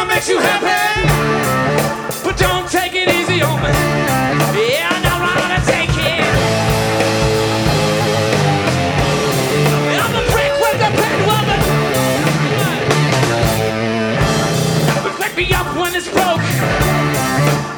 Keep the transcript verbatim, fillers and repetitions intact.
whatever makes you happy, but don't take it easy on me. Yeah, I don't wanna take it. I'm a prick with the pen woman, but crack me up when it's broke.